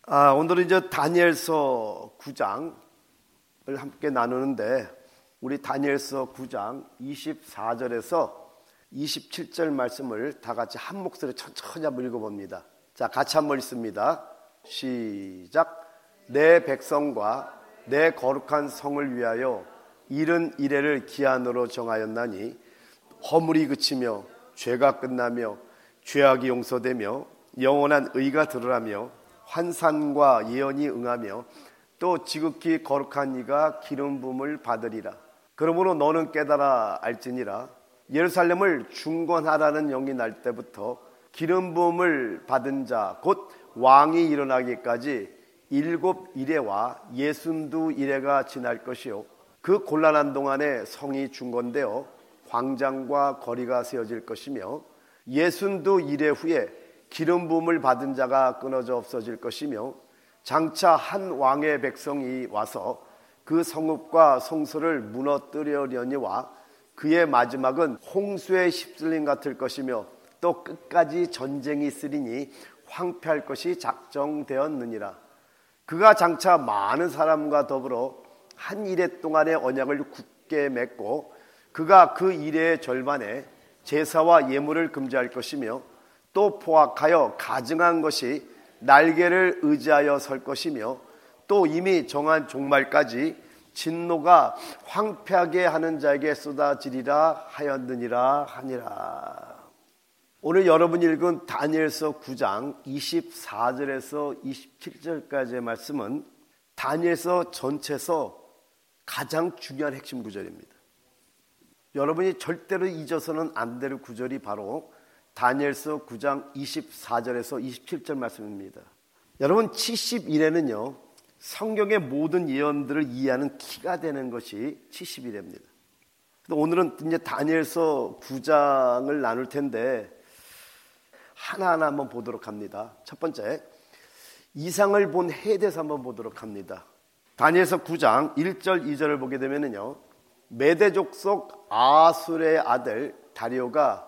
오늘은 이제 다니엘서 9장을 함께 나누는데, 우리 다니엘서 9장 24절에서 27절 말씀을 다 같이 한 목소리로 천천히 한번 읽어봅니다. 자, 같이 한번 읽습니다. 시작. 내 백성과 내 거룩한 성을 위하여 이른 이래를 기한으로 정하였나니 허물이 그치며 죄가 끝나며 죄악이 용서되며 영원한 의가 드러나며 환산과 예언이 응하며 또 지극히 거룩한 이가 기름 부음을 받으리라. 그러므로 너는 깨달아 알지니라. 예루살렘을 중건하라는 영이 날 때부터 기름 부음을 받은 자 곧 왕이 일어나기까지 7 이래와 62 이래가 지날 것이요, 그 곤란한 동안에 성이 중건되어 광장과 거리가 세워질 것이며 62 이래 후에 기름 부음을 받은 자가 끊어져 없어질 것이며 장차 한 왕의 백성이 와서 그 성읍과 성소를 무너뜨리려니와 그의 마지막은 홍수의 휩쓸림 같을 것이며 또 끝까지 전쟁이 있으리니 황폐할 것이 작정되었느니라. 그가 장차 많은 사람과 더불어 한 이래 동안의 언약을 굳게 맺고 그가 그 이래의 절반에 제사와 예물을 금지할 것이며 또 포악하여 가증한 것이 날개를 의지하여 설 것이며 또 이미 정한 종말까지 진노가 황폐하게 하는 자에게 쏟아지리라 하였느니라 하니라. 오늘 여러분이 읽은 다니엘서 9장 24절에서 27절까지의 말씀은 다니엘서 전체에서 가장 중요한 핵심 구절입니다. 여러분이 절대로 잊어서는 안 될 구절이 바로 다니엘서 9장 24절에서 27절 말씀입니다. 여러분, 70일에는요 성경의 모든 예언들을 이해하는 키가 되는 것이 70일입니다. 오늘은 이제 다니엘서 9장을 나눌 텐데 하나하나 한번 보도록 합니다. 첫 번째, 이상을 본 해에 대해서 한번 보도록 합니다. 다니엘서 9장 1절 2절을 보게 되면요, 메대족 속 아술의 아들 다리오가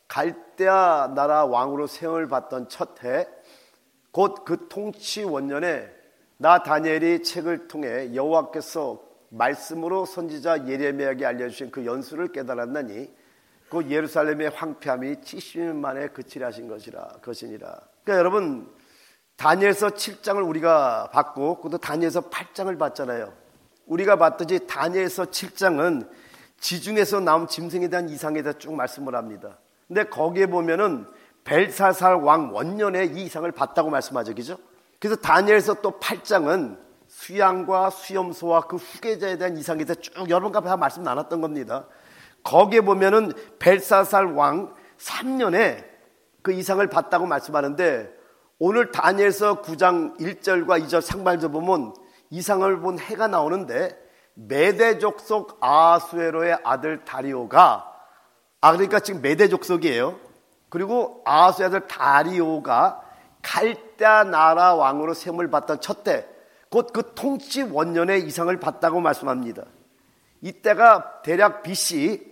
갈대아 나라 왕으로 세움을 받던 첫 해, 곧 그 통치 원년에 나 다니엘이 책을 통해 여호와께서 말씀으로 선지자 예레미야에게 알려주신 그 연수를 깨달았나니 그 예루살렘의 황폐함이 70년 만에 그치려 하신 것이니라. 그러니까 여러분, 다니엘서 7장을 우리가 봤고 또 다니엘서 8장을 봤잖아요. 우리가 봤듯이 다니엘서 7장은 지중에서 나온 짐승에 대한 이상에 대해 쭉 말씀을 합니다. 근데 거기에 보면은 벨사살 왕 원년에 이 이상을 봤다고 말씀하죠, 그죠? 그래서 다니엘서 또 8장은 수양과 수염소와 그 후계자에 대한 이상에 대해 쭉 여러분과 다 말씀 나눴던 겁니다. 거기에 보면은 벨사살 왕 3년에 그 이상을 봤다고 말씀하는데, 오늘 다니엘서 9장 1절과 2절 상반절 보면 이상을 본 해가 나오는데, 메대족 속 아수에로의 아들 다리오가, 그러니까 지금 메대 족속이에요. 그리고 아수의 아들 다리오가 갈대아 나라 왕으로 세움을 받던 첫 때, 곧 그 통치 원년에 이상을 봤다고 말씀합니다. 이때가 대략 BC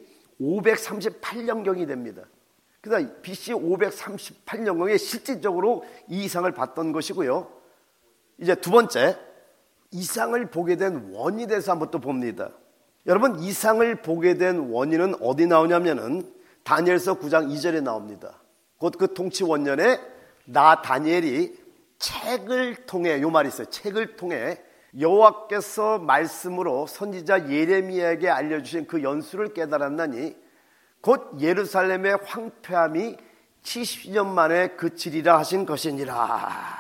538년경이 됩니다. 그래서 BC 538년경에 실질적으로 이 이상을 봤던 것이고요. 이제 두 번째, 이상을 보게 된 원인에 대해서 한번 또 봅니다. 여러분, 이상을 보게 된 원인은 어디 나오냐면은 다니엘서 9장 2절에 나옵니다. 곧 그 통치 원년에 나 다니엘이 책을 통해, 요 말이 있어요. 책을 통해 여호와께서 말씀으로 선지자 예레미야에게 알려주신 그 연수를 깨달았나니 곧 예루살렘의 황폐함이 70년 만에 그치리라 하신 것이니라.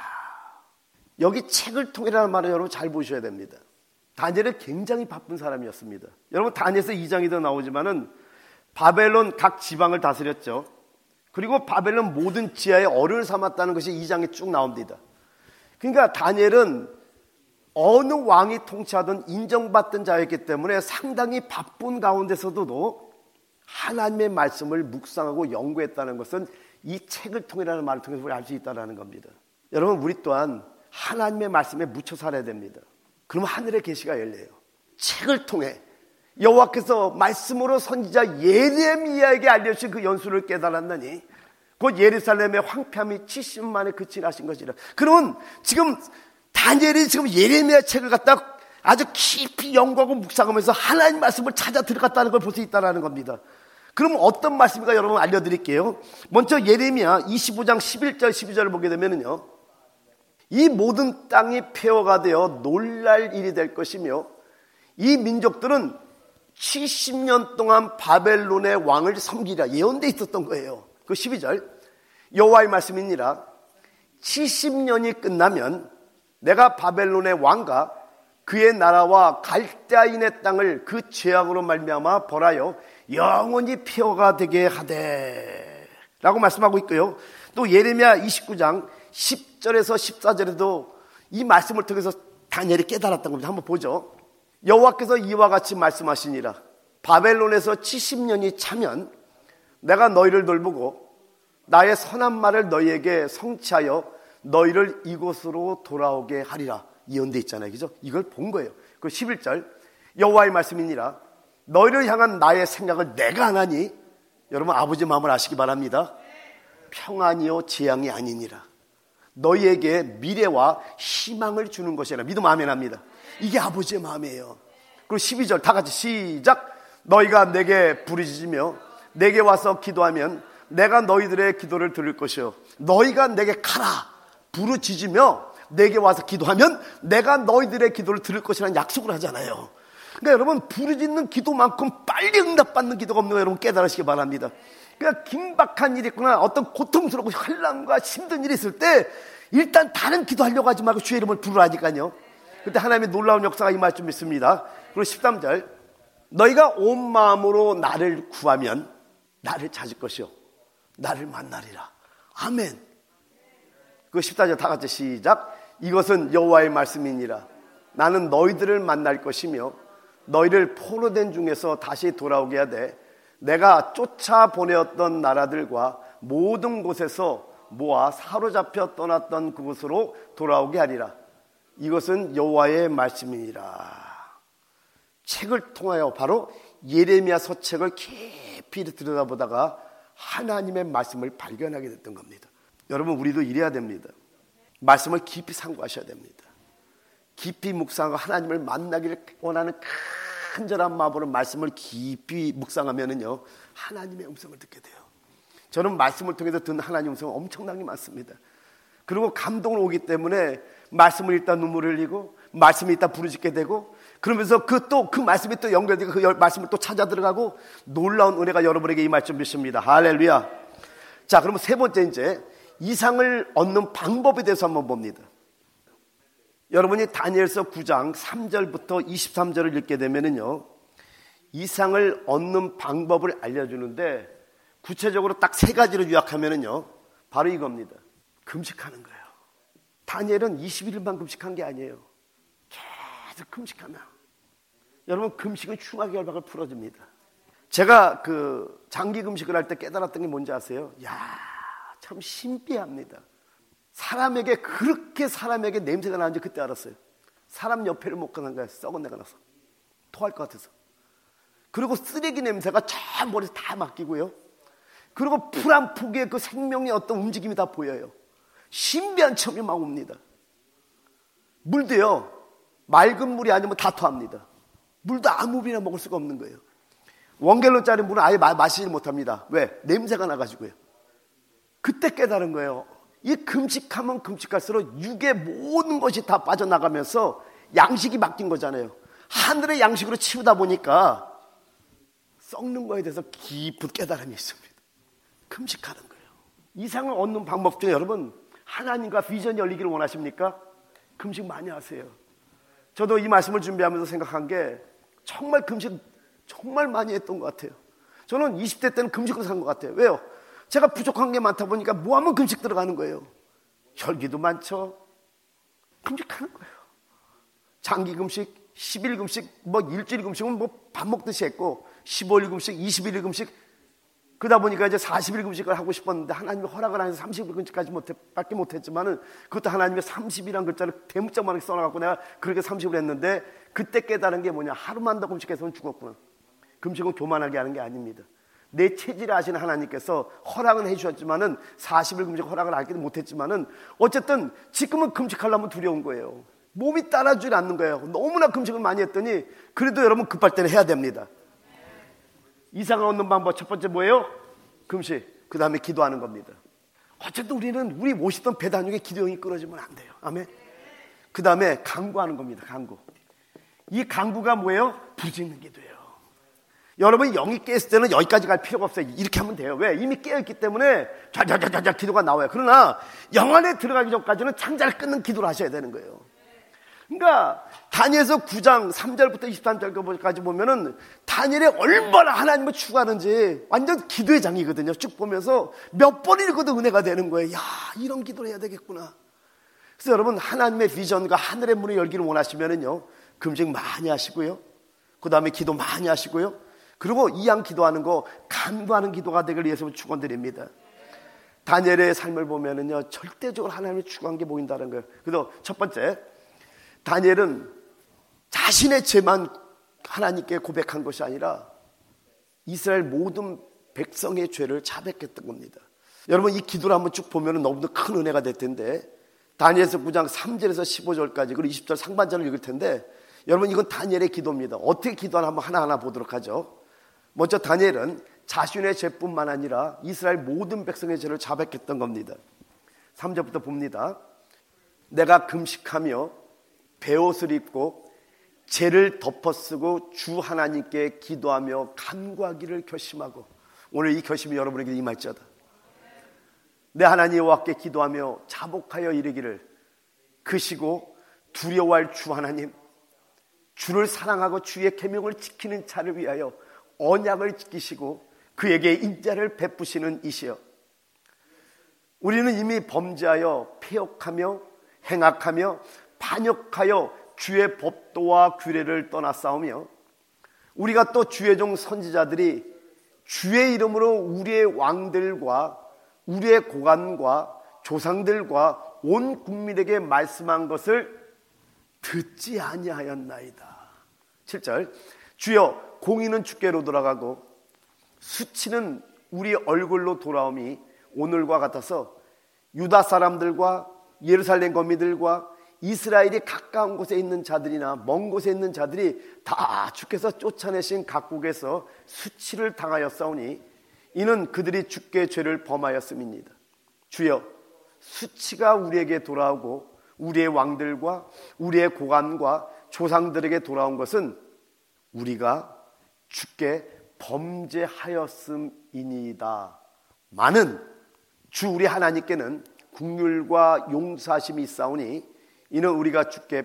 여기 책을 통해라는 말을 여러분 잘 보셔야 됩니다. 다니엘은 굉장히 바쁜 사람이었습니다. 여러분, 다니엘서 2장에도 나오지만은 바벨론 각 지방을 다스렸죠. 그리고 바벨론 모든 지하에 어른을 삼았다는 것이 2장에 쭉 나옵니다. 그러니까 다니엘은 어느 왕이 통치하든 인정받던 자였기 때문에 상당히 바쁜 가운데서도 하나님의 말씀을 묵상하고 연구했다는 것은 이 책을 통해라는 말을 통해서 우리 알 수 있다는 겁니다. 여러분, 우리 또한 하나님의 말씀에 묻혀 살아야 됩니다. 그러면 하늘의 계시가 열려요. 책을 통해 여호와께서 말씀으로 선지자 예레미야에게 알려주신 그 연수를 깨달았나니 곧 예루살렘의 황폐함이 70년 만에 그치라 하신 것이라. 그러면 지금 다니엘이 지금 예레미야 책을 갖다 아주 깊이 연구하고 묵상하면서 하나님 말씀을 찾아 들어갔다는 걸 볼 수 있다는 겁니다. 그럼 어떤 말씀인가 여러분 알려드릴게요. 먼저 예레미야 25장 11절 12절을 보게 되면요, 이 모든 땅이 폐허가 되어 놀랄 일이 될 것이며 이 민족들은 70년 동안 바벨론의 왕을 섬기라 예언돼 있었던 거예요. 그 12절 여호와의 말씀이니라. 70년이 끝나면 내가 바벨론의 왕과 그의 나라와 갈대아인의 땅을 그 죄악으로 말미암아 벌하여 영원히 폐허가 되게 하되 라고 말씀하고 있고요. 또 예레미야 29장 10절에서 14절에도 이 말씀을 통해서 다니엘이 깨달았던 겁니다. 한번 보죠. 여호와께서 이와 같이 말씀하시니라. 바벨론에서 70년이 차면 내가 너희를 돌보고 나의 선한 말을 너희에게 성취하여 너희를 이곳으로 돌아오게 하리라. 예언돼 있잖아요. 그죠? 이걸 본 거예요. 그 11절 여호와의 말씀이니라. 너희를 향한 나의 생각을 내가 하나니, 여러분 아버지 마음을 아시기 바랍니다. 평안이요 재앙이 아니니라. 너희에게 미래와 희망을 주는 것이라. 믿음 아멘 합니다. 이게 아버지의 마음이에요. 그리고 12절 다 같이 시작. 너희가 내게 부르짖으며 내게 와서 기도하면 내가 너희들의 기도를 들을 것이요 너희가 내게 가라 부르짖으며 내게 와서 기도하면 내가 너희들의 기도를 들을 것이라는 약속을 하잖아요. 그러니까 여러분 부르짖는 기도만큼 빨리 응답받는 기도가 없는 거 여러분 깨달으시기 바랍니다. 그러니까 긴박한 일이 있거나 어떤 고통스럽고 환난과 힘든 일이 있을 때 일단 다른 기도하려고 하지 말고 주의 이름을 부르라니까요. 그때 하나님의 놀라운 역사가 임할 줄 믿습니다. 그리고 13절 너희가 온 마음으로 나를 구하면 나를 찾을 것이요 나를 만나리라. 아멘. 그 14절 다 같이 시작. 이것은 여호와의 말씀이니라. 나는 너희들을 만날 것이며 너희를 포로된 중에서 다시 돌아오게 하되 내가 쫓아보내었던 나라들과 모든 곳에서 모아 사로잡혀 떠났던 그곳으로 돌아오게 하리라. 이것은 여호와의 말씀이니라. 책을 통하여 바로 예레미야 서책을 깊이 들여다보다가 하나님의 말씀을 발견하게 됐던 겁니다. 여러분 우리도 이래야 됩니다. 말씀을 깊이 상고하셔야 됩니다. 깊이 묵상하고 하나님을 만나기를 원하는 간절한 마음으로 말씀을 깊이 묵상하면은요 하나님의 음성을 듣게 돼요. 저는 말씀을 통해서 듣는 하나님의 음성은 엄청나게 많습니다. 그리고 감동을 오기 때문에 말씀을 읽다 눈물을 흘리고 말씀을 읽다 부르짖게 되고 그러면서 그 말씀이 또 연결되고 그 말씀을 또 찾아 들어가고 놀라운 은혜가 여러분에게 임할 줄 믿습니다. 할렐루야. 자, 그러면 세 번째 이제 이상을 얻는 방법에 대해서 한번 봅니다. 여러분이 다니엘서 9장 3절부터 23절을 읽게 되면은요 이상을 얻는 방법을 알려주는데 구체적으로 딱 세 가지로 요약하면은요 바로 이겁니다. 금식하는 거예요. 다니엘은 21일만 금식한 게 아니에요. 계속 금식하면 여러분 금식은 흉악의 결박을 풀어줍니다. 제가 그 장기 금식을 할 때 깨달았던 게 뭔지 아세요? 참 신비합니다. 사람에게 그렇게 사람에게 냄새가 나는지 그때 알았어요. 사람 옆에를 못 가는 거예요. 썩은 내가 나서 토할 것 같아서. 그리고 쓰레기 냄새가 저 머리에서 다 맡기고요. 그리고 풀 한 폭의 그 생명의 어떤 움직임이 다 보여요. 신비한 체험이 막 옵니다. 물도요 맑은 물이 아니면 다 토합니다. 물도 아무 비나 먹을 수가 없는 거예요. 원갤런짜리 물은 아예 마시지 못합니다. 왜? 냄새가 나가지고요. 그때 깨달은 거예요. 이 금식하면 금식할수록 육의 모든 것이 다 빠져나가면서 양식이 바뀐 거잖아요. 하늘의 양식으로 치우다 보니까 썩는 거에 대해서 깊은 깨달음이 있습니다. 금식하는 거예요. 이상을 얻는 방법 중에 여러분 하나님과 비전이 열리기를 원하십니까? 금식 많이 하세요. 저도 이 말씀을 준비하면서 생각한 게 정말 금식 정말 많이 했던 것 같아요. 저는 20대 때는 금식으로 산 것 같아요. 왜요? 제가 부족한 게 많다 보니까 뭐 하면 금식 들어가는 거예요. 혈기도 많죠. 금식하는 거예요. 장기 금식, 10일 금식, 뭐 일주일 금식은 뭐 밥 먹듯이 했고 15일 금식, 21일 금식 그러다 보니까 이제 40일 금식을 하고 싶었는데 하나님이 허락을 안 해서 30일 금식까지 밖에 못했지만은 그것도 하나님의 30이라는 글자를 대문짝만하게 써놔갖고 내가 그렇게 30을 했는데 그때 깨달은 게 뭐냐 하루만 더 금식해서는 죽었구나. 금식은 교만하게 하는 게 아닙니다. 내 체질을 아시는 하나님께서 허락은 해주셨지만은 40일 금식 허락을 하기도 못했지만은 어쨌든 지금은 금식하려면 두려운 거예요. 몸이 따라주지 않는 거예요. 너무나 금식을 많이 했더니 그래도 여러분 급할 때는 해야 됩니다. 이상을 얻는 방법 첫 번째 뭐예요? 금식. 그 다음에 기도하는 겁니다. 어쨌든 우리 모시던 배단육의 기도형이 끊어지면 안 돼요. 아멘. 그 다음에 간구하는 겁니다. 간구. 이 간구가 뭐예요? 부르짖는 기도예요. 여러분 영이 깨있을 때는 여기까지 갈 필요가 없어요. 이렇게 하면 돼요. 왜? 이미 깨어있기 때문에 자자자자 기도가 나와요. 그러나 영 안에 들어가기 전까지는 창자를 끊는 기도를 하셔야 되는 거예요. 그러니까 다니엘서 9장 3절부터 23절까지 보면은 다니엘이 얼마나 하나님을 추구하는지 완전 기도의 장이거든요. 쭉 보면서 몇 번 읽어도 은혜가 되는 거예요. 야, 이런 기도를 해야 되겠구나. 그래서 여러분 하나님의 비전과 하늘의 문을 열기를 원하시면은요, 금식 많이 하시고요, 그 다음에 기도 많이 하시고요, 그리고 이양 기도하는 거 간구하는 기도가 되길 위해서 축원드립니다. 다니엘의 삶을 보면은요, 절대적으로 하나님을 추구한 게 보인다는 거예요. 그래서 첫 번째, 다니엘은 자신의 죄만 하나님께 고백한 것이 아니라 이스라엘 모든 백성의 죄를 자백했던 겁니다. 여러분 이 기도를 한번 쭉 보면 너무도 큰 은혜가 될 텐데, 다니엘서 9장 3절에서 15절까지 그리고 20절 상반절을 읽을 텐데, 여러분 이건 다니엘의 기도입니다. 어떻게 기도하나 한번 하나하나 보도록 하죠. 먼저 다니엘은 자신의 죄뿐만 아니라 이스라엘 모든 백성의 죄를 자백했던 겁니다. 3절부터 봅니다. 내가 금식하며 베옷을 입고 죄를 덮어쓰고 주 하나님께 기도하며 간구하기를 결심하고, 오늘 이 결심이 여러분에게 임할지어다. 내 하나님 여호와께 기도하며 자복하여 이르기를, 크시고 두려워할 주 하나님, 주를 사랑하고 주의 계명을 지키는 자를 위하여 언약을 지키시고 그에게 인자를 베푸시는 이시여, 우리는 이미 범죄하여 패역하며 행악하며 반역하여 주의 법도와 규례를 떠나싸우며, 우리가 또 주의 종 선지자들이 주의 이름으로 우리의 왕들과 우리의 고관과 조상들과 온 국민에게 말씀한 것을 듣지 아니하였나이다. 7절, 주여 공의는 주께로 돌아가고 수치는 우리 얼굴로 돌아옴이 오늘과 같아서 유다 사람들과 예루살렘 거민들과 이스라엘이 가까운 곳에 있는 자들이나 먼 곳에 있는 자들이 다 주께서 쫓아내신 각국에서 수치를 당하였사오니 이는 그들이 주께 죄를 범하였음입니다. 주여, 수치가 우리에게 돌아오고 우리의 왕들과 우리의 고관과 조상들에게 돌아온 것은 우리가 주께 범죄하였음이니이다. 많은 주 우리 하나님께는 긍휼과 용서하심이 있사오니 이는 우리가 주께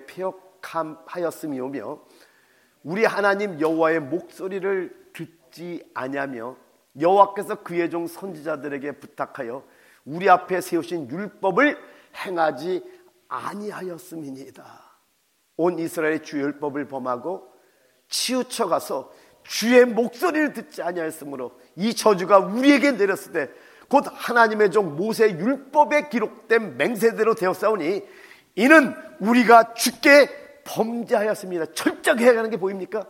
패역하였음이오며 우리 하나님 여호와의 목소리를 듣지 아니하며 여호와께서 그의 종 선지자들에게 부탁하여 우리 앞에 세우신 율법을 행하지 아니하였음이니이다. 온 이스라엘의 주의 율법을 범하고 치우쳐 가서 주의 목소리를 듣지 아니하였으므로 이 저주가 우리에게 내렸을 때 곧 하나님의 종 모세 율법에 기록된 맹세대로 되었사오니 이는 우리가 주께 범죄하였습니다. 철저하게 해야 하는 게 보입니까?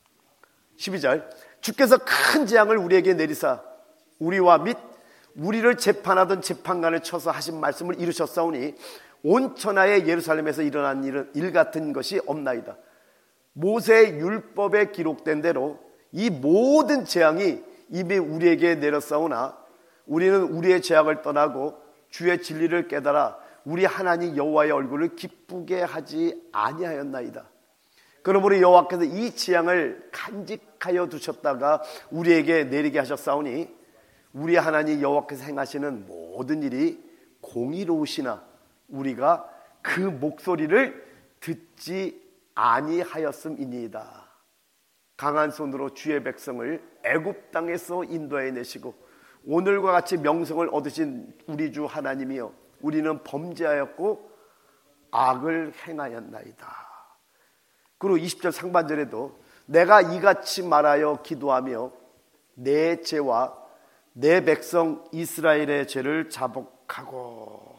12절, 주께서 큰 재앙을 우리에게 내리사 우리와 및 우리를 재판하던 재판관을 쳐서 하신 말씀을 이루셨사오니 온 천하의 예루살렘에서 일어난 일 같은 것이 없나이다. 모세의 율법에 기록된 대로 이 모든 재앙이 이미 우리에게 내렸사오나 우리는 우리의 죄악을 떠나고 주의 진리를 깨달아 우리 하나님 여호와의 얼굴을 기쁘게 하지 아니하였나이다. 그러므로 여호와께서 이 재앙을 간직하여 두셨다가 우리에게 내리게 하셨사오니 우리 하나님 여호와께서 행하시는 모든 일이 공의로우시나 우리가 그 목소리를 듣지 아니하였음이니이다. 강한 손으로 주의 백성을 애굽 땅에서 인도해 내시고 오늘과 같이 명성을 얻으신 우리 주 하나님이여, 우리는 범죄하였고 악을 행하였나이다. 그리고 20절 상반절에도 내가 이같이 말하여 기도하며 내 죄와 내 백성 이스라엘의 죄를 자복하고,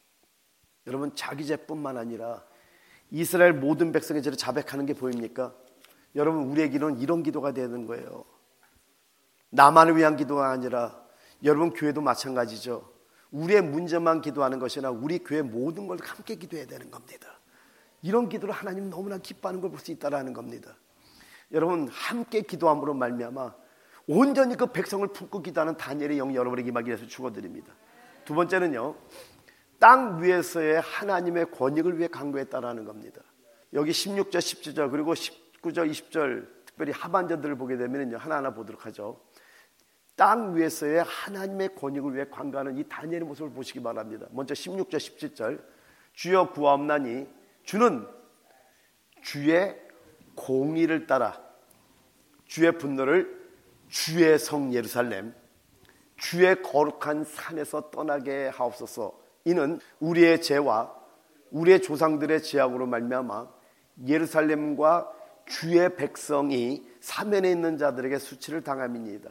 여러분 자기 죄뿐만 아니라 이스라엘 모든 백성의 죄를 자백하는 게 보입니까? 여러분 우리의 기도는 이런 기도가 되는 거예요. 나만을 위한 기도가 아니라 여러분 교회도 마찬가지죠. 우리의 문제만 기도하는 것이 아니라 우리 교회 모든 걸 함께 기도해야 되는 겁니다. 이런 기도를 하나님 너무나 기뻐하는 걸 볼 수 있다는 겁니다. 여러분 함께 기도함으로 말미암아 온전히 그 백성을 품고 기도하는 다니엘의 영이 여러분에게 임하기 위해서 축원드립니다. 두 번째는요, 땅 위에서의 하나님의 권익을 위해 간구했다라는 겁니다. 여기 16절 17절 그리고 19절 20절 특별히 하반절들을 보게 되면 하나하나 보도록 하죠. 땅 위에서의 하나님의 권익을 위해 간구하는 이 다니엘의 모습을 보시기 바랍니다. 먼저 16절 17절 주여 구하옵나니 주는 주의 공의를 따라 주의 분노를 주의 성 예루살렘 주의 거룩한 산에서 떠나게 하옵소서. 이는 우리의 죄와 우리의 조상들의 죄악으로 말미암아 예루살렘과 주의 백성이 사면에 있는 자들에게 수치를 당함이니이다.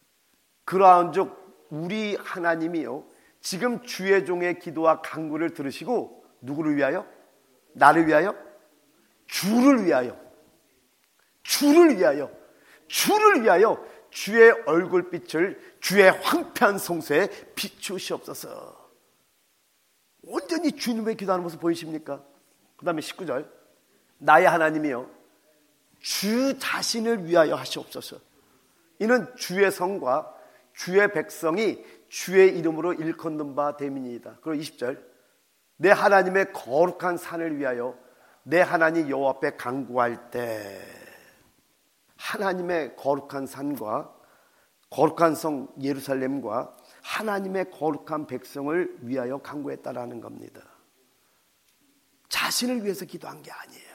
그러한즉 우리 하나님이요 지금 주의 종의 기도와 간구를 들으시고 누구를 위하여? 나를 위하여? 주를 위하여 주의 얼굴빛을 주의 황폐한 성소에 비추시옵소서. 온전히 주님의 기도하는 모습 보이십니까? 그 다음에 19절 나의 하나님이여 주 자신을 위하여 하시옵소서. 이는 주의 성과 주의 백성이 주의 이름으로 일컫는 바 됨이니이다. 그리고 20절 내 하나님의 거룩한 산을 위하여 내 하나님 여호와 앞에 간구할 때 하나님의 거룩한 산과 거룩한 성 예루살렘과 하나님의 거룩한 백성을 위하여 간구했다라는 겁니다. 자신을 위해서 기도한 게 아니에요.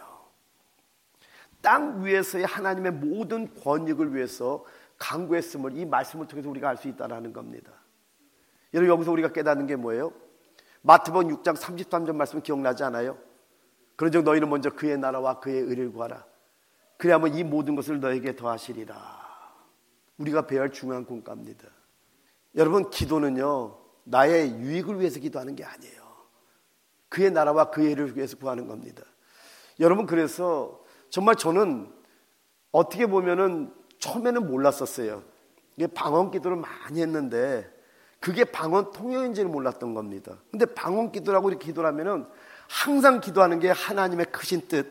땅 위에서의 하나님의 모든 권익을 위해서 간구했음을 이 말씀을 통해서 우리가 알 수 있다는 겁니다. 여러분 여기서 우리가 깨닫는 게 뭐예요? 마태복음 6장 33절 말씀 기억나지 않아요? 그런즉 너희는 먼저 그의 나라와 그의 의를 구하라. 그래야만 이 모든 것을 너에게 더하시리라. 우리가 배워야 할 중요한 공과입니다. 여러분 기도는요 나의 유익을 위해서 기도하는 게 아니에요. 그의 나라와 그의 의를 위해서 구하는 겁니다. 여러분 그래서 정말 저는 어떻게 보면은 처음에는 몰랐었어요. 이게 방언 기도를 많이 했는데 그게 방언 통역인지는 몰랐던 겁니다. 근데 방언 기도라고 이렇게 기도를 하면은 항상 기도하는 게 하나님의 크신 뜻,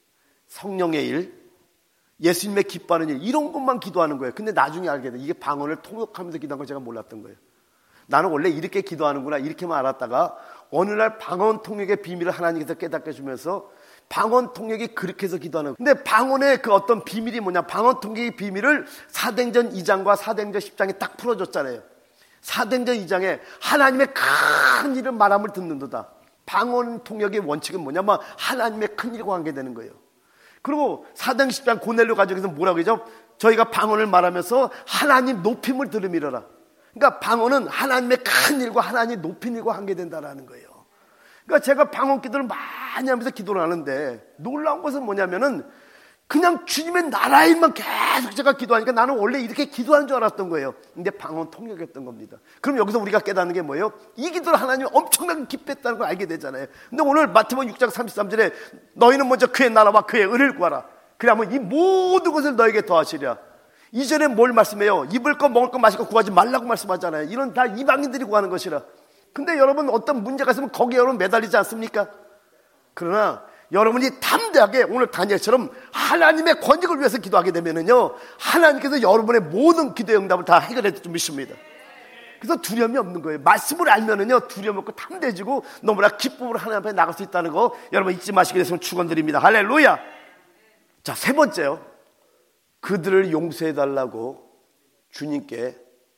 성령의 일, 예수님의 기뻐하는 일 이런 것만 기도하는 거예요. 근데 나중에 알게 돼. 이게 방언을 통역하면서 기도한 걸 제가 몰랐던 거예요. 나는 원래 이렇게 기도하는구나 이렇게만 알았다가 어느 날 방언 통역의 비밀을 하나님께서 깨닫게 해주면서 방언 통역이 그렇게 해서 기도하는 거예요. 근데 방언의 그 어떤 비밀이 뭐냐, 방언 통역의 비밀을 사도행전 2장과 사도행전 10장에 딱 풀어줬잖아요. 사도행전 2장에 하나님의 큰 일을 말함을 듣는도다. 방언 통역의 원칙은 뭐냐면 하나님의 큰 일과 관계되는 거예요. 그리고 사도행전 10장 고넬료 가족에서 뭐라고 그러죠? 저희가 방언을 말하면서 하나님 높임을 들음이러라. 그러니까 방언은 하나님의 큰 일과 하나님 높인 일과 관계된다라는 거예요. 그러니까 제가 방언 기도를 많이 하면서 기도를 하는데 놀라운 것은 뭐냐면은 그냥 주님의 나라 일만 계속 제가 기도하니까 나는 원래 이렇게 기도하는 줄 알았던 거예요. 근데 방언 통역했던 겁니다. 그럼 여기서 우리가 깨닫는 게 뭐예요? 이 기도를 하나님이 엄청나게 기뻐했다는 걸 알게 되잖아요. 근데 오늘 마태복음 6장 33절에 너희는 먼저 그의 나라와 그의 의를 구하라. 그러면 이 모든 것을 너에게 더하시리라. 이전에 뭘 말씀해요? 입을 거 먹을 거 마실 거 구하지 말라고 말씀하잖아요. 이런 다 이방인들이 구하는 것이라. 근데 여러분 어떤 문제가 있으면 거기에 여러분 매달리지 않습니까? 그러나 여러분이 담대하게 오늘 다니엘처럼 하나님의 권익을 위해서 기도하게 되면은요 하나님께서 여러분의 모든 기도의 응답을 다 해결해 줄 줄 믿습니다. 그래서 두려움이 없는 거예요. 말씀을 알면은요 두려움 없고 담대해지고 너무나 기쁨으로 하나님 앞에 나갈 수 있다는 거 여러분 잊지 마시게 됐으면 축원드립니다. 할렐루야. 자, 세 번째요. 그들을 용서해 달라고 주님께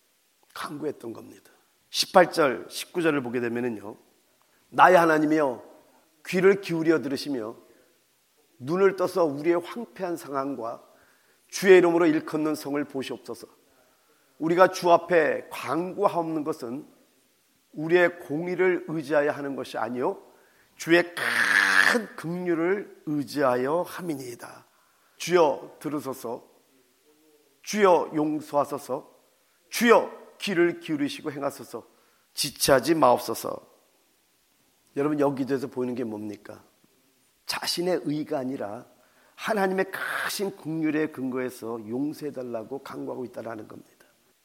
간구했던 겁니다. 18절 19절을 보게 되면은요 나의 하나님이여 귀를 기울여 들으시며 눈을 떠서 우리의 황폐한 상황과 주의 이름으로 일컫는 성을 보시옵소서. 우리가 주 앞에 간구하옵는 것은 우리의 공의를 의지하여 하는 것이 아니요 주의 큰 긍휼을 의지하여 함이니이다. 주여 들으소서. 주여 용서하소서. 주여 귀를 기울이시고 행하소서. 지체하지 마옵소서. 여러분 여기 기도에서 보이는 게 뭡니까? 자신의 의가 아니라 하나님의 크신 긍휼의 근거에서 용서해달라고 간구하고 있다는 겁니다.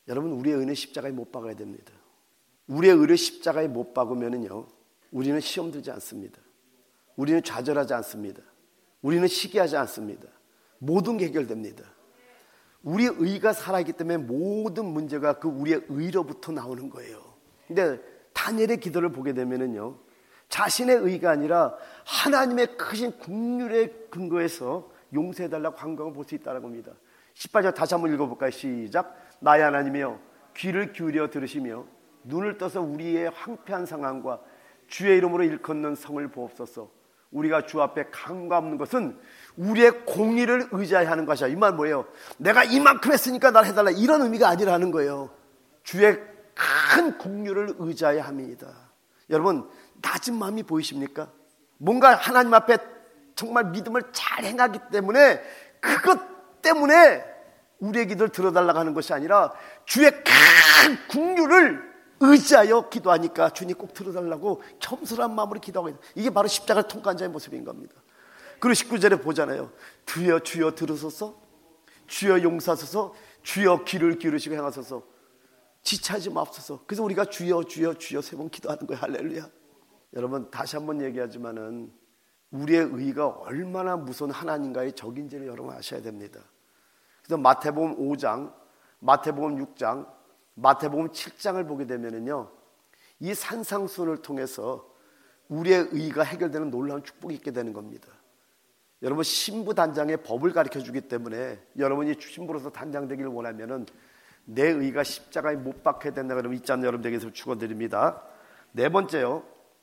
여러분, 우리의 의는 십자가에 못 박아야 됩니다. 우리의 의를 십자가에 못 박으면요, 우리는 시험 들지 않습니다. 우리는 좌절하지 않습니다. 우리는 시기하지 않습니다. 모든 게 해결됩니다. 우리의 의가 살아있기 때문에 모든 문제가 그 우리의 의로부터 나오는 거예요. 근데 다니엘의 기도를 보게 되면요, 자신의 의가 아니라 하나님의 크신 긍휼의 근거에서 용서해달라고 간구를 볼 수 있다는 겁니다. 18절 다시 한번 읽어볼까요? 시작. 나의 하나님이여, 귀를 기울여 들으시며 눈을 떠서 우리의 황폐한 상황과 주의 이름으로 일컫는 성을 보옵소서. 우리가 주 앞에 강과 없는 것은 우리의 공의를 의지하여 하는 것이야. 이 말 뭐예요? 내가 이만큼 했으니까 날 해달라, 이런 의미가 아니라는 거예요. 주의 큰 긍휼을 의지하여 합니다. 여러분, 낮은 마음이 보이십니까? 뭔가 하나님 앞에 정말 믿음을 잘 행하기 때문에, 그것 때문에 우리의 기도를 들어달라고 하는 것이 아니라 주의 큰 긍휼을 의지하여 기도하니까 주님 꼭 들어달라고 겸손한 마음으로 기도하고 있는, 이게 바로 십자가를 통과한 자의 모습인 겁니다. 그리고 19절에 보잖아요. 주여 주여 들으소서, 주여 용서하소서, 주여 귀를 기울이시고 행하소서, 지체하지 마옵소서. 그래서 우리가 주여 주여 주여 세 번 기도하는 거예요. 할렐루야. 여러분, 다시 한번 얘기하지만은 우리의 의가 얼마나 무서운 하나님과의 적인지를 여러분 아셔야 됩니다. 그래서 마태복음 5장, 마태복음 6장, 마태복음 7장을 보게 되면은요, 이 산상수훈을 통해서 우리의 의가 해결되는 놀라운 축복이 있게 되는 겁니다. 여러분, 신부 단장의 법을 가르쳐 주기 때문에 여러분이 신부로서 단장되기를 원하면은 내 의가 십자가에 못 박혀야 된다 그러면 이 점 여러분들에게서 축원드립니다. 네 번째요,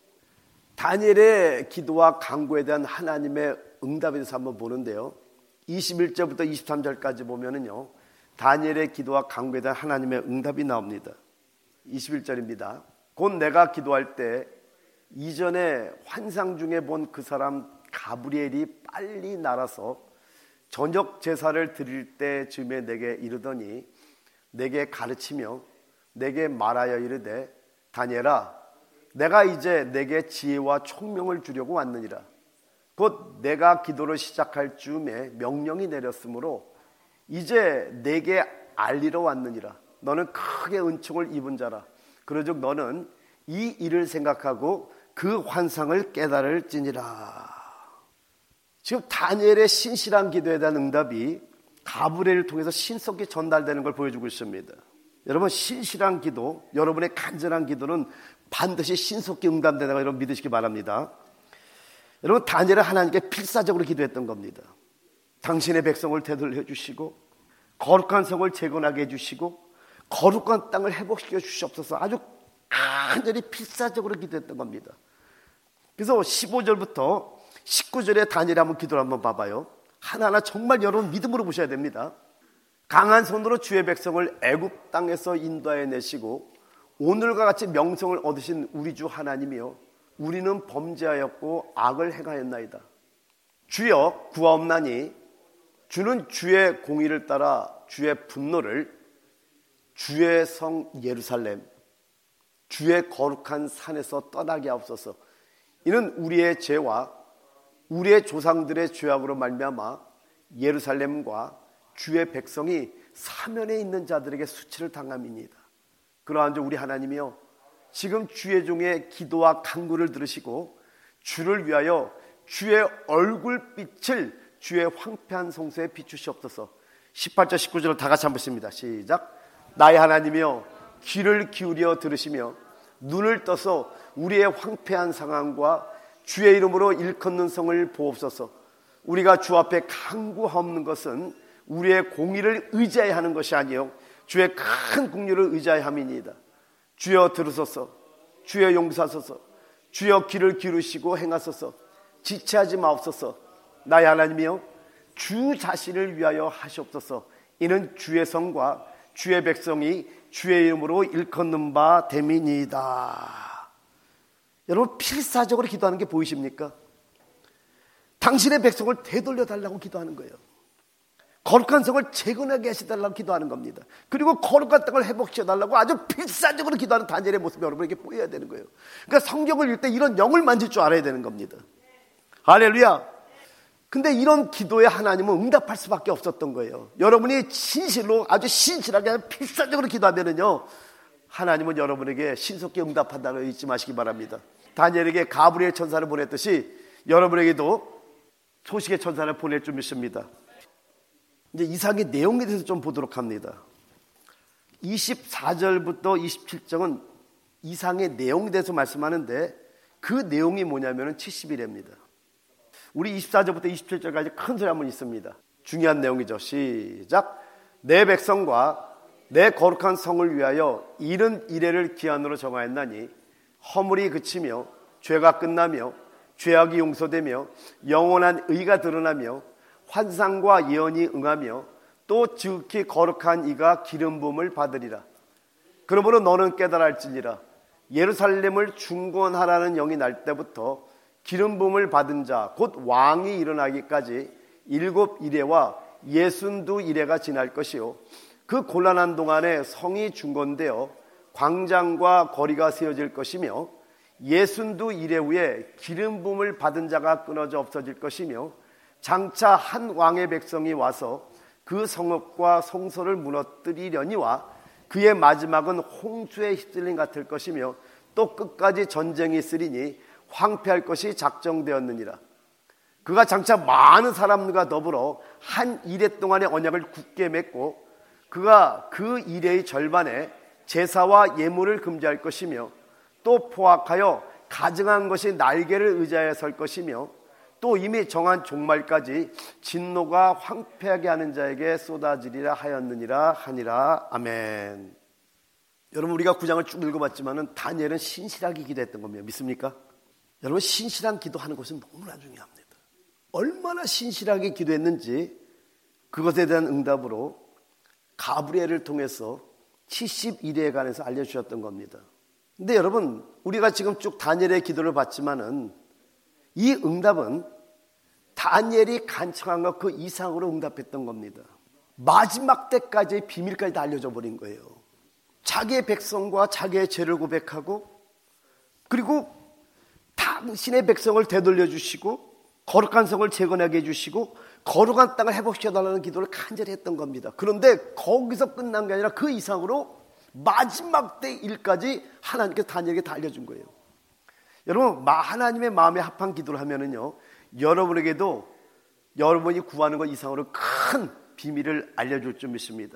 다니엘의 기도와 간구에 대한 하나님의 응답에 대해서 한번 보는데요, 21절부터 23절까지 보면은요, 다니엘의 기도와 간구에 대한 하나님의 응답이 나옵니다. 21절입니다. 곧 내가 기도할 때 이전에 환상 중에 본 그 사람 가브리엘이 빨리 날아서 저녁 제사를 드릴 때쯤에 내게 이르더니 내게 가르치며 내게 말하여 이르되, 다니엘아, 내가 이제 내게 지혜와 총명을 주려고 왔느니라. 곧 내가 기도를 시작할 즈음에 명령이 내렸으므로 이제 내게 알리러 왔느니라. 너는 크게 은총을 입은 자라. 그러즉 너는 이 일을 생각하고 그 환상을 깨달을지니라. 지금 다니엘의 신실한 기도에 대한 응답이 가브리엘을 통해서 신속히 전달되는 걸 보여주고 있습니다. 여러분, 신실한 기도, 여러분의 간절한 기도는 반드시 신속히 응답된다고 여러분 믿으시기 바랍니다. 여러분, 다니엘은 하나님께 필사적으로 기도했던 겁니다. 당신의 백성을 되돌려 주시고 거룩한 성을 재건하게 해주시고 거룩한 땅을 회복시켜 주시옵소서. 아주 간절히 필사적으로 기도했던 겁니다. 그래서 15절부터 19절에 다니엘이 한번 기도를 한번 봐봐요. 하나하나 정말 여러분 믿음으로 보셔야 됩니다. 강한 손으로 주의 백성을 애굽 땅에서 인도하여 내시고 오늘과 같이 명성을 얻으신 우리 주 하나님이여, 우리는 범죄하였고 악을 행하였나이다. 주여 구하옵나니 주는 주의 공의를 따라 주의 분노를 주의 성 예루살렘 주의 거룩한 산에서 떠나게 하옵소서. 이는 우리의 죄와 우리의 조상들의 죄악으로 말미암아 예루살렘과 주의 백성이 사면에 있는 자들에게 수치를 당함이니이다. 그러한 즉 우리 하나님이여, 지금 주의 종의 기도와 간구를 들으시고 주를 위하여 주의 얼굴빛을 주의 황폐한 성소에 비추시옵소서. 18절 19절을 다 같이 한번 씁니다. 시작. 나의 하나님이여, 귀를 기울여 들으시며 눈을 떠서 우리의 황폐한 상황과 주의 이름으로 일컫는 성을 보옵소서. 우리가 주 앞에 간구하옵는 것은 우리의 공의를 의지하여 하는 것이 아니요 주의 큰 긍휼을 의지하여 함이니이다. 주여 들으소서, 주여 용서하소서, 주여 귀를 기울이시고 행하소서, 지체하지 마옵소서. 나의 하나님이여, 주 자신을 위하여 하시옵소서. 이는 주의 성과 주의 백성이 주의 이름으로 일컫는 바 됨이니이다. 여러분, 필사적으로 기도하는 게 보이십니까? 당신의 백성을 되돌려 달라고 기도하는 거예요. 거룩한 성을 재건하게 하시달라고 기도하는 겁니다. 그리고 거룩한 땅을 회복시켜달라고 아주 필사적으로 기도하는 다니엘의 모습이 여러분에게 보여야 되는 거예요. 그러니까 성경을 읽을 때 이런 영을 만질 줄 알아야 되는 겁니다. 할렐루야. 근데 이런 기도에 하나님은 응답할 수밖에 없었던 거예요. 여러분이 진실로 아주 신실하게 필사적으로 기도하면은요, 하나님은 여러분에게 신속히 응답한다는 걸 잊지 마시기 바랍니다. 다니엘에게 가브리엘 천사를 보냈듯이 여러분에게도 소식의 천사를 보낼 줄 믿습니다. 이제 이상의 내용에 대해서 좀 보도록 합니다. 24절부터 27절은 이상의 내용에 대해서 말씀하는데 그 내용이 뭐냐면 70일입니다. 우리 24절부터 27절까지 큰 소리 한번 있습니다. 중요한 내용이죠. 시작. 내 백성과 내 거룩한 성을 위하여 70일을 기한으로 정하였나니 허물이 그치며 죄가 끝나며 죄악이 용서되며 영원한 의가 드러나며 환상과 예언이 응하며 또 지극히 거룩한 이가 기름 부음을 받으리라. 그러므로 너는 깨달을지니라. 예루살렘을 중건하라는 영이 날 때부터 기름 부음을 받은 자 곧 왕이 일어나기까지 7이레와 62이레가 지날 것이요 그 곤란한 동안에 성이 중건되어 광장과 거리가 세워질 것이며 62이레 후에 기름 부음을 받은 자가 끊어져 없어질 것이며 장차 한 왕의 백성이 와서 그 성읍과 성소를 무너뜨리려니와 그의 마지막은 홍수에 휩쓸림 같을 것이며 또 끝까지 전쟁이 있으리니 황폐할 것이 작정되었느니라. 그가 장차 많은 사람들과 더불어 한 이레 동안의 언약을 굳게 맺고 그가 그 이레의 절반에 제사와 예물을 금지할 것이며 또 포악하여 가증한 것이 날개를 의지하여 설 것이며 또 이미 정한 종말까지 진노가 황폐하게 하는 자에게 쏟아지리라 하였느니라 하니라. 아멘. 여러분, 우리가 9장을 쭉 읽어봤지만은 다니엘은 신실하게 기도했던 겁니다. 믿습니까? 여러분, 신실한 기도하는 것은 너무나 중요합니다. 얼마나 신실하게 기도했는지 그것에 대한 응답으로 가브리엘을 통해서 71회에 관해서 알려주셨던 겁니다. 근데 여러분, 우리가 지금 쭉 다니엘의 기도를 봤지만은 이 응답은 다니엘이 간청한 것 그 이상으로 응답했던 겁니다. 마지막 때까지의 비밀까지 다 알려져 버린 거예요. 자기의 백성과 자기의 죄를 고백하고 그리고 당신의 백성을 되돌려 주시고 거룩한 성을 재건하게 해주시고 거룩한 땅을 회복시켜달라는 기도를 간절히 했던 겁니다. 그런데 거기서 끝난 게 아니라 그 이상으로 마지막 때 일까지 하나님께서 다니엘에게 다 알려준 거예요. 여러분, 하나님의 마음에 합한 기도를 하면은요, 여러분에게도 여러분이 구하는 것 이상으로 큰 비밀을 알려줄 줄 믿습니다.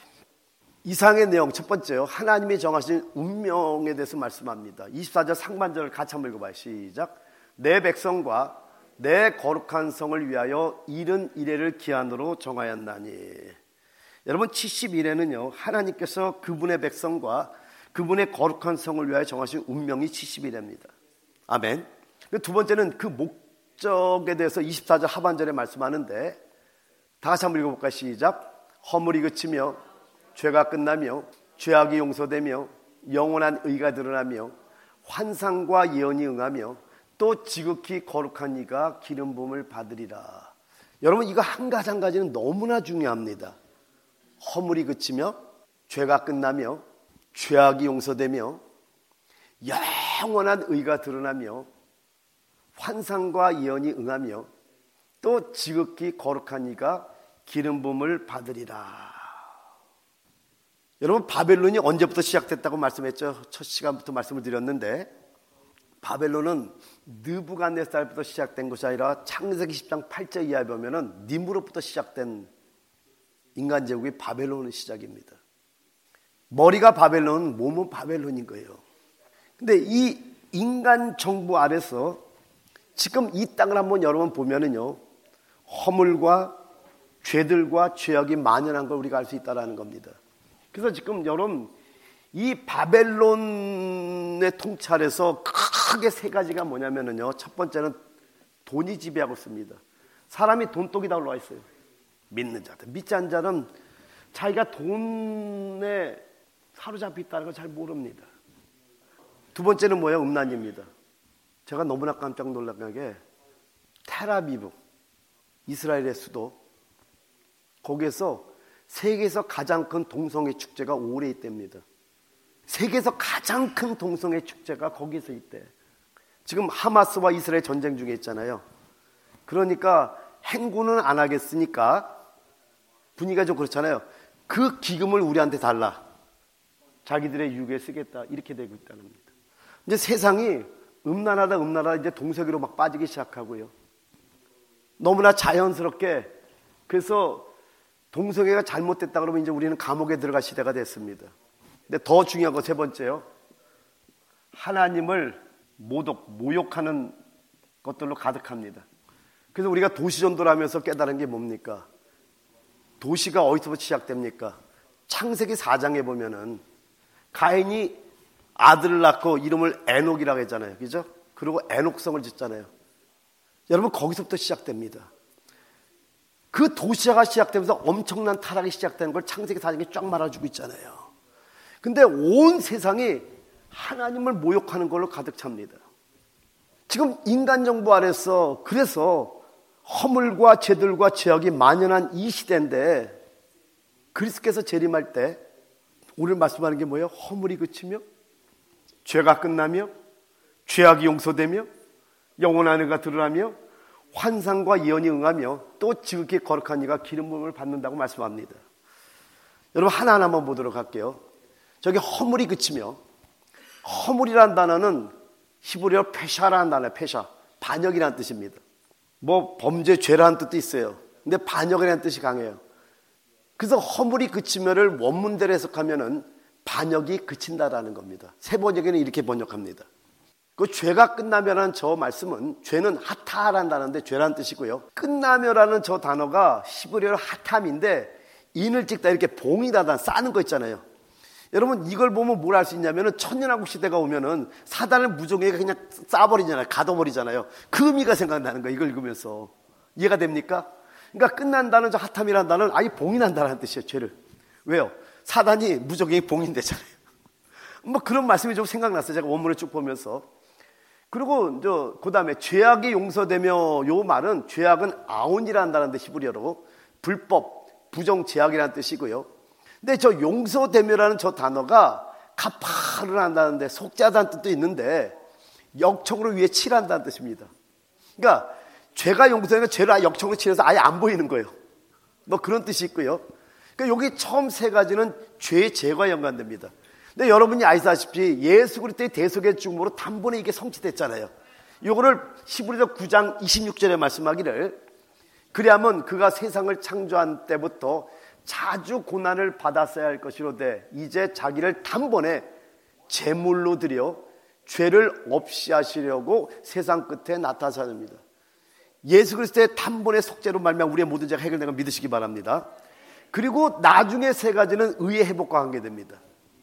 이상의 내용 첫 번째요, 하나님이 정하신 운명에 대해서 말씀합니다. 24절 상반절을 같이 한번 읽어봐요. 시작. 내 백성과 내 거룩한 성을 위하여 71회를 기한으로 정하였나니. 여러분, 71회는요 하나님께서 그분의 백성과 그분의 거룩한 성을 위하여 정하신 운명이 71회입니다. 아멘. 두 번째는 그 목적에 대해서 24절 하반절에 말씀하는데 다 같이 한번 읽어볼까요? 시작. 허물이 그치며 죄가 끝나며 죄악이 용서되며 영원한 의가 드러나며 환상과 예언이 응하며 또 지극히 거룩한 이가 기름 부음을 받으리라. 여러분, 이거 한 가지 한 가지는 너무나 중요합니다. 허물이 그치며 죄가 끝나며 죄악이 용서되며 영원한 의가 드러나며 환상과 예언이 응하며 또 지극히 거룩한 이가 기름 부음을 받으리라. 여러분, 바벨론이 언제부터 시작됐다고 말씀했죠? 첫 시간부터 말씀을 드렸는데 바벨론은 느부갓네살부터 시작된 것이 아니라 창세기 10장 8절 이하에 보면은 님으로부터 시작된 인간 제국이 바벨론의 시작입니다. 머리가 바벨론, 몸은 바벨론인 거예요. 근데 이 인간 정부 아래서 지금 이 땅을 한번 여러분 보면은요, 허물과 죄들과 죄악이 만연한 걸 우리가 알 수 있다는 겁니다. 그래서 지금 여러분, 이 바벨론의 통찰에서 크게 세 가지가 뭐냐면요, 첫 번째는 돈이 지배하고 있습니다. 사람이 돈독이다 올라와 있어요. 믿는 자들, 믿지 않는 자는 자기가 돈에 사로잡혀 있다는 걸 잘 모릅니다. 두 번째는 뭐예요? 음란입니다. 제가 너무나 깜짝 놀란 게 텔아비브, 이스라엘의 수도, 거기에서 세계에서 가장 큰 동성애 축제가 올해 있답니다. 세계에서 가장 큰 동성애 축제가 거기서 있대. 지금 하마스와 이스라엘 전쟁 중에 있잖아요. 그러니까 행군은 안 하겠으니까 분위기가 좀 그렇잖아요. 그 기금을 우리한테 달라. 자기들의 유교에 쓰겠다. 이렇게 되고 있다는 겁니다. 이제 세상이 음란하다 이제 동서기로 막 빠지기 시작하고요. 너무나 자연스럽게 그래서 동성애가 잘못됐다 그러면 이제 우리는 감옥에 들어갈 시대가 됐습니다. 근데 더 중요한 거 세 번째요. 하나님을 모욕하는 것들로 가득합니다. 그래서 우리가 도시전도를 하면서 깨달은 게 뭡니까? 도시가 어디서부터 시작됩니까? 창세기 4장에 보면은 가인이 아들을 낳고 이름을 에녹이라고 했잖아요. 그죠? 그리고 에녹성을 짓잖아요. 여러분 거기서부터 시작됩니다. 그 도시화가 시작되면서 엄청난 타락이 시작되는 걸 창세기 4장에 쫙 말아주고 있잖아요. 근데 온 세상이 하나님을 모욕하는 걸로 가득 찹니다. 지금 인간 정부 아래서 그래서 허물과 죄들과 죄악이 만연한 이 시대인데 그리스도께서 재림할 때 오늘 말씀하는 게 뭐예요? 허물이 그치며 죄가 끝나며 죄악이 용서되며 영원한 은혜가 드러나며 환상과 예언이 응하며 또 지극히 거룩한 이가 기름 부음을 받는다고 말씀합니다. 여러분 하나하나만 보도록 할게요. 저기 허물이 그치며 허물이라는 단어는 히브리어 페샤라는 단어예요. 페샤. 반역이라는 뜻입니다. 뭐 범죄, 죄라는 뜻도 있어요. 근데 반역이라는 뜻이 강해요. 그래서 허물이 그치면을 원문대로 해석하면은 반역이 그친다라는 겁니다. 세번역에는 이렇게 번역합니다. 그 죄가 끝나면은 저 말씀은 죄는 하타라는 단어인데 죄라는 뜻이고요. 끝나면이라는 저 단어가 히브리어로 하탐인데 인을 찍다 이렇게 봉이다다 싸는 거 있잖아요. 여러분 이걸 보면 뭘 알 수 있냐면은 천년왕국 시대가 오면은 사단을 무정하게 그냥 싸버리잖아요. 가둬버리잖아요. 그 의미가 생각나는 거예요. 이걸 읽으면서 이해가 됩니까? 그러니까 끝난다는 저 하탐이라는 단어는 아예 봉인한다는 뜻이에요. 죄를. 왜요? 사단이 무정하게 봉인되잖아요. 뭐 그런 말씀이 좀 생각났어요. 제가 원문을 쭉 보면서. 그리고 그 다음에 죄악이 용서되며 요 말은 죄악은 아온이라는 단어인데 히브리어로 불법, 부정, 제약이라는 뜻이고요. 근데 저 용서되며라는 저 단어가 가파르를 한다는데 속죄하다는 뜻도 있는데 역청으로 위에 칠한다는 뜻입니다. 그러니까 죄가 용서되면 죄를 역청으로 칠해서 아예 안 보이는 거예요. 뭐 그런 뜻이 있고요. 그러니까 여기 처음 세 가지는 죄 제거와 연관됩니다. 근데 여러분이 아시다시피 예수 그리스도의 대속의 죽음으로 단번에 이게 성취됐잖아요. 이거를 히브리서 9장 26절에 말씀하기를 그리하면 그가 세상을 창조한 때부터 자주 고난을 받았어야 할 것이로되 이제 자기를 단번에 제물로 드려 죄를 없이 하시려고 세상 끝에 나타나십니다. 예수 그리스도의 단번에 속죄로 말미암아 우리의 모든 죄가 해결된 걸 믿으시기 바랍니다. 그리고 나중에 세 가지는 의의 회복과 관계됩니다.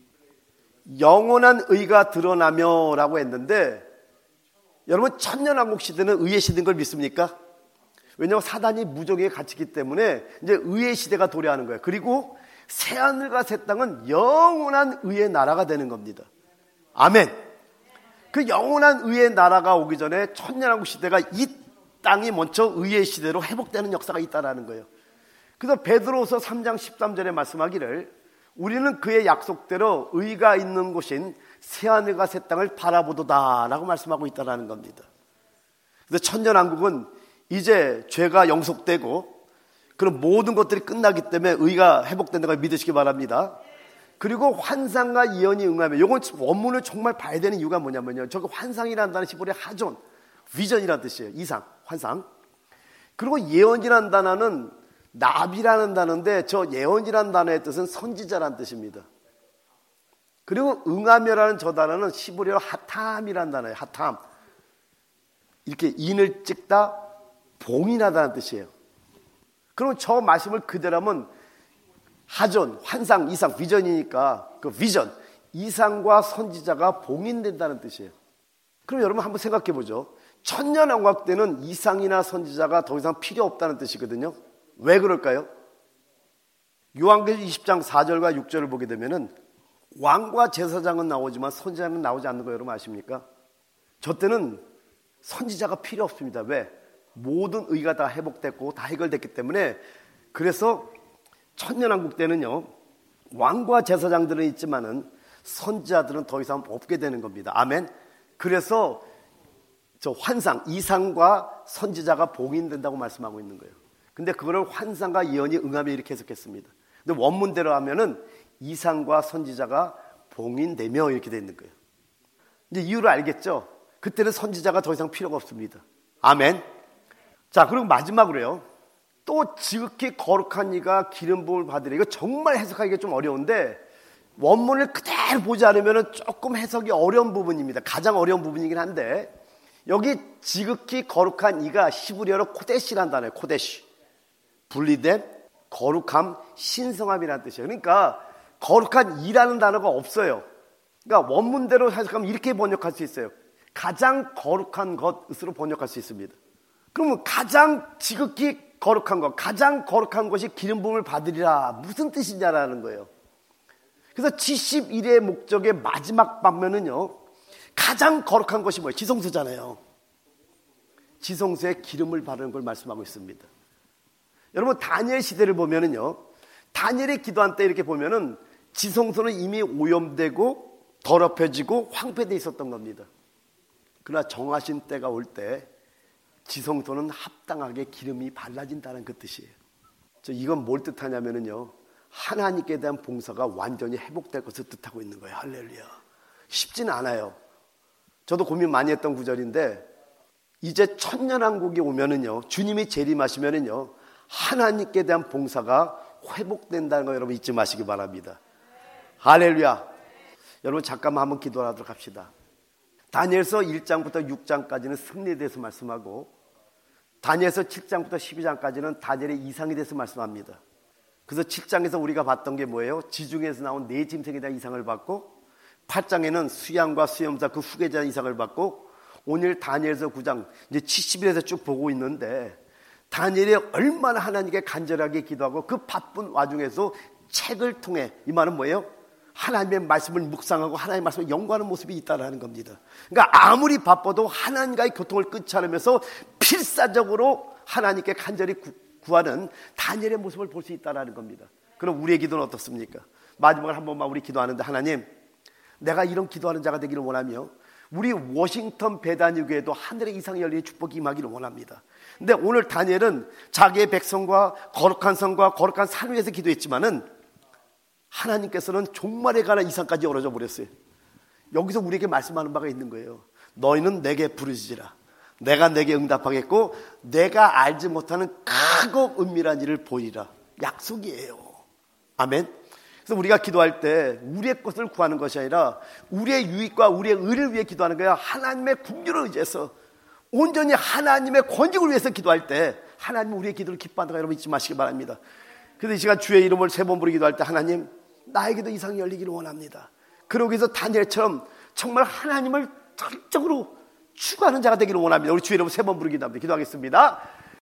영원한 의가 드러나며 라고 했는데 여러분 천년왕국 시대는 의의 시대인 걸 믿습니까? 왜냐하면 사단이 무적에 갇히기 때문에 이제 의의 시대가 도래하는 거예요. 그리고 새하늘과 새 땅은 영원한 의의 나라가 되는 겁니다. 아멘. 그 영원한 의의 나라가 오기 전에 천년왕국 시대가 이 땅이 먼저 의의 시대로 회복되는 역사가 있다는 거예요. 그래서 베드로서 3장 13절에 말씀하기를 우리는 그의 약속대로 의가 있는 곳인 새하늘과 새 땅을 바라보도다 라고 말씀하고 있다는 겁니다. 그래서 천년왕국은 이제 죄가 영속되고 그런 모든 것들이 끝나기 때문에 의가 회복된다고 믿으시기 바랍니다. 그리고 환상과 예언이 응하며 이건 원문을 정말 봐야 되는 이유가 뭐냐면요. 저거 환상이라는 단어는 히브리어 하존, 비전이라는 뜻이에요. 이상, 환상. 그리고 예언이라는 단어는 나비라는 단어인데 저 예언이라는 단어의 뜻은 선지자라는 뜻입니다. 그리고 응하며라는 저 단어는 히브리어로 하탐이라는 단어예요. 하탐. 이렇게 인을 찍다, 봉인하다는 뜻이에요. 그럼 저 말씀을 그대로 하면 하존, 환상, 이상, 비전이니까 그 비전, 이상과 선지자가 봉인된다는 뜻이에요. 그럼 여러분 한번 생각해 보죠. 천년왕국 때는 이상이나 선지자가 더 이상 필요 없다는 뜻이거든요. 왜 그럴까요? 요한계시록 20장 4절과 6절을 보게 되면은 왕과 제사장은 나오지만 선지자는 나오지 않는 거 여러분 아십니까? 저 때는 선지자가 필요 없습니다. 왜? 모든 의가 다 회복됐고 다 해결됐기 때문에. 그래서 천년왕국 때는요 왕과 제사장들은 있지만은 선지자들은 더 이상 없게 되는 겁니다. 아멘. 그래서 저 환상, 이상과 선지자가 봉인된다고 말씀하고 있는 거예요. 근데 그거를 환상과 예언이 응하며 이렇게 해석했습니다. 근데 원문대로 하면은 이상과 선지자가 봉인되며 이렇게 돼 있는 거예요. 이제 이유를 알겠죠? 그때는 선지자가 더 이상 필요가 없습니다. 아멘. 자, 그리고 마지막으로요. 또 지극히 거룩한 이가 기름 부음을 받으리. 이거 정말 해석하기가 좀 어려운데 원문을 그대로 보지 않으면 조금 해석이 어려운 부분입니다. 가장 어려운 부분이긴 한데 여기 지극히 거룩한 이가 히브리어로 코데시라는 단어예요. 코데시. 분리된 거룩함, 신성함이라는 뜻이에요. 그러니까 거룩한 이라는 단어가 없어요. 그러니까 원문대로 해석하면 이렇게 번역할 수 있어요. 가장 거룩한 것으로 번역할 수 있습니다. 그러면 가장 지극히 거룩한 것, 가장 거룩한 것이 기름 부음을 받으리라. 무슨 뜻이냐라는 거예요. 그래서 71의 목적의 마지막 방면은요. 가장 거룩한 것이 뭐예요? 지성소잖아요. 지성소에 기름을 바르는 걸 말씀하고 있습니다. 여러분 다니엘 시대를 보면은요. 다니엘이 기도한 때 이렇게 보면은 지성소는 이미 오염되고 더럽혀지고 황폐되어 있었던 겁니다. 그러나 정하신 때가 올 때 지성소는 합당하게 기름이 발라진다는 그 뜻이에요. 이건 뭘 뜻하냐면은요. 하나님께 대한 봉사가 완전히 회복될 것을 뜻하고 있는 거예요. 할렐루야. 쉽지는 않아요. 저도 고민 많이 했던 구절인데 이제 천년왕국이 오면은요. 주님이 재림하시면은요. 하나님께 대한 봉사가 회복된다는 거 여러분 잊지 마시기 바랍니다. 할렐루야. 여러분 잠깐만 한번 기도하도록 합시다. 다니엘서 1장부터 6장까지는 승리에 대해서 말씀하고 다니엘서 7장부터 12장까지는 다니엘의 이상에 대해서 말씀합니다. 그래서 7장에서 우리가 봤던 게 뭐예요? 지중해에서 나온 네 짐승에 대한 이상을 받고 8장에는 수양과 수염사 그 후계자에 대한 이상을 받고 오늘 다니엘서 9장 이제 70일에서 쭉 보고 있는데 다니엘이 얼마나 하나님께 간절하게 기도하고 그 바쁜 와중에서 책을 통해 이 말은 뭐예요? 하나님의 말씀을 묵상하고 하나님의 말씀을 연구하는 모습이 있다는 겁니다. 그러니까 아무리 바빠도 하나님과의 교통을 끊지 않으면서 필사적으로 하나님께 간절히 구하는 다니엘의 모습을 볼 수 있다는 겁니다. 그럼 우리의 기도는 어떻습니까? 마지막으로 한 번만 우리 기도하는데 하나님 내가 이런 기도하는 자가 되기를 원하며 우리 워싱턴 배단위 교회도 하늘의 이상이 열리는 축복이 임하기를 원합니다. 근데 오늘 다니엘은 자기의 백성과 거룩한 성과 거룩한 산 위에서 기도했지만은 하나님께서는 종말에 관한 이상까지 열어줘 버렸어요. 여기서 우리에게 말씀하는 바가 있는 거예요. 너희는 내게 부르짖으라. 내가 내게 응답하겠고 내가 알지 못하는 크고 은밀한 일을 보이라. 약속이에요. 아멘. 그래서 우리가 기도할 때 우리의 것을 구하는 것이 아니라 우리의 유익과 우리의 의를 위해 기도하는 거야. 하나님의 궁유를 의지해서 온전히 하나님의 권직을 위해서 기도할 때 하나님은 우리의 기도를 기뻐한다고 여러분 잊지 마시기 바랍니다. 그래서 이 시간 주의 이름을 세 번 부르기 기도할 때 하나님 나에게도 이상이 열리기를 원합니다. 그러기 위해서 다니엘처럼 정말 하나님을 철저로 추구하는 자가 되기를 원합니다. 우리 주의 이름을 세 번 부르기 기도합니다. 기도하겠습니다.